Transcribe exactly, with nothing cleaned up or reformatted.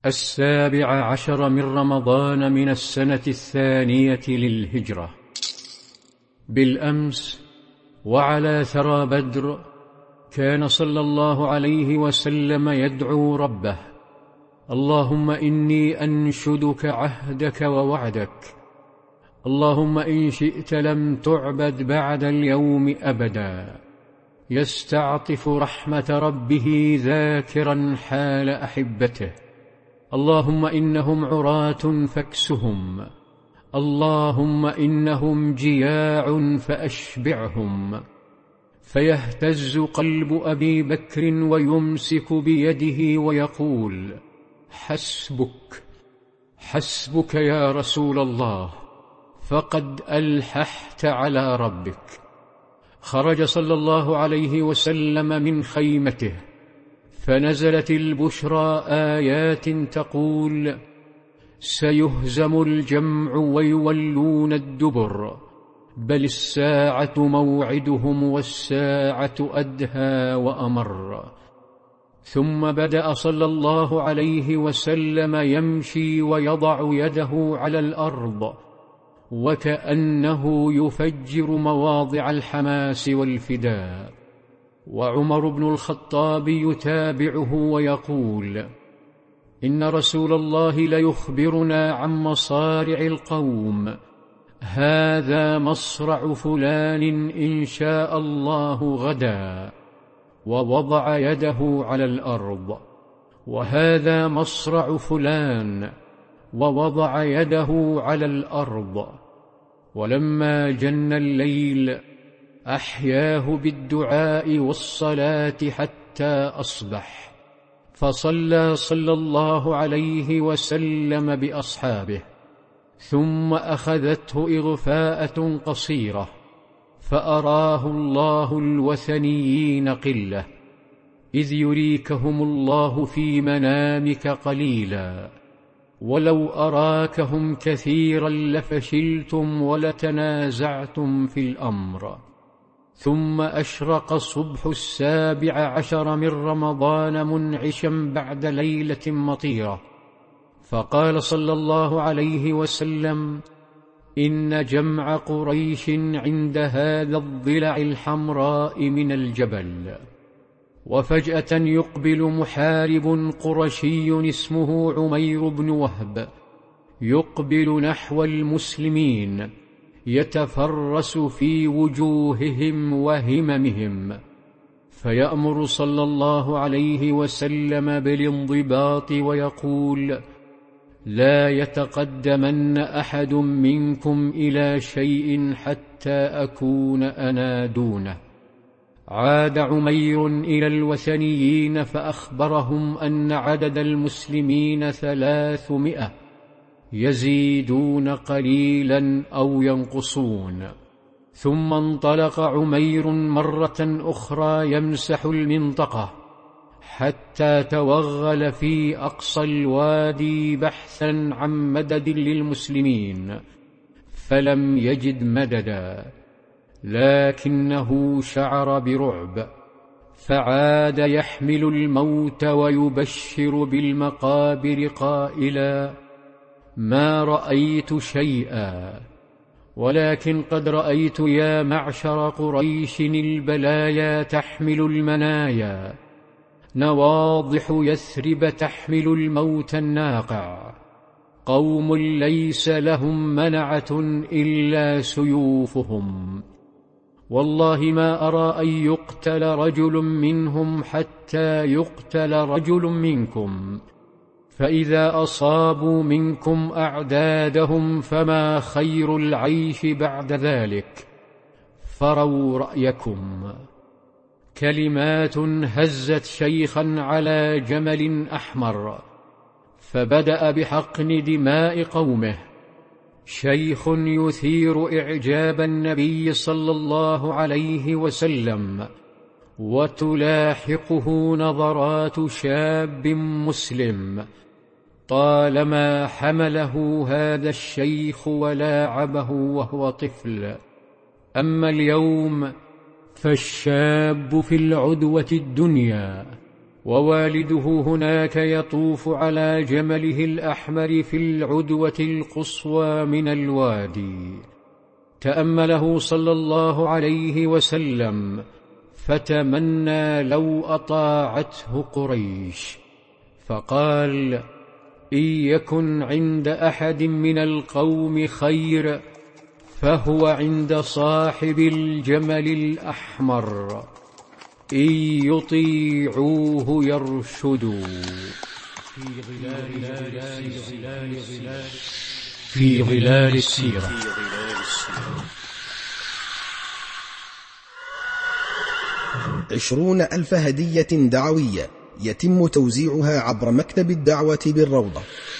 السابع عشر من رمضان من السنة الثانية للهجرة. بالأمس وعلى ثرى بدر كان صلى الله عليه وسلم يدعو ربه: اللهم إني أنشدك عهدك ووعدك، اللهم إن شئت لم تعبد بعد اليوم أبدا. يستعطف رحمة ربه ذاكرا حال أحبته: اللهم إنهم عراة فاكسهم، اللهم إنهم جياع فأشبعهم. فيهتز قلب أبي بكر ويمسك بيده ويقول: حسبك حسبك يا رسول الله، فقد ألححت على ربك. خرج صلى الله عليه وسلم من خيمته، فنزلت البشرى آيات تقول: سيهزم الجمع ويولون الدبر، بل الساعة موعدهم والساعة أدهى وأمر. ثم بدأ صلى الله عليه وسلم يمشي ويضع يده على الأرض وكأنه يفجر مواضع الحماس والفداء، وعمر بن الخطاب يتابعه ويقول: إن رسول الله ليخبرنا عن مصارع القوم، هذا مصرع فلان إن شاء الله غدا، ووضع يده على الأرض، وهذا مصرع فلان، ووضع يده على الأرض. ولما جن الليل أحياه بالدعاء والصلاة حتى أصبح، فصلى صلى الله عليه وسلم بأصحابه، ثم أخذته إغفاءة قصيرة، فأراه الله الوثنيين قلة، إذ يريكهم الله في منامك قليلا، ولو أراكهم كثيرا لفشلتم ولتنازعتم في الأمر. ثم أشرق صبح السابع عشر من رمضان منعشا بعد ليلة مطيرة، فقال صلى الله عليه وسلم: إن جمع قريش عند هذا الضلع الحمراء من الجبل. وفجأة يقبل محارب قرشي اسمه عمير بن وهب، يقبل نحو المسلمين، يتفرس في وجوههم وهممهم، فيأمر صلى الله عليه وسلم بالانضباط ويقول: لا يتقدمن أحد منكم إلى شيء حتى أكون أنا دونه. عاد عمير إلى الوثنيين فأخبرهم أن عدد المسلمين ثلاثمائة، يزيدون قليلا أو ينقصون. ثم انطلق عمير مرة أخرى يمسح المنطقة حتى توغل في أقصى الوادي بحثا عن مدد للمسلمين، فلم يجد مددا، لكنه شعر برعب، فعاد يحمل الموت ويبشر بالمقابر قائلا: ما رأيت شيئا، ولكن قد رأيت يا معشر قريش البلايا تحمل المنايا، نواضح يثرب تحمل الموت الناقع، قوم ليس لهم منعة إلا سيوفهم، والله ما أرى أن يقتل رجل منهم حتى يقتل رجل منكم، فإذا أصابوا منكم أعدادهم فما خير العيش بعد ذلك، فروا رأيكم. كلمات هزت شيخا على جمل أحمر، فبدأ بحقن دماء قومه، شيخ يثير إعجاب النبي صلى الله عليه وسلم، وتلاحقه نظرات شاب مسلم، طالما حمله هذا الشيخ ولاعبه وهو طفل. أما اليوم فالشاب في العدوة الدنيا، ووالده هناك يطوف على جمله الأحمر في العدوة القصوى من الوادي. تأمله صلى الله عليه وسلم فتمنى لو أطاعته قريش، فقال: إن يكن عند أحد من القوم خير فهو عند صاحب الجمل الأحمر، إن يطيعوه يرشدوا. في ظلال السيرة. عشرون ألف هدية دعوية يتم توزيعها عبر مكتب الدعوة بالروضة.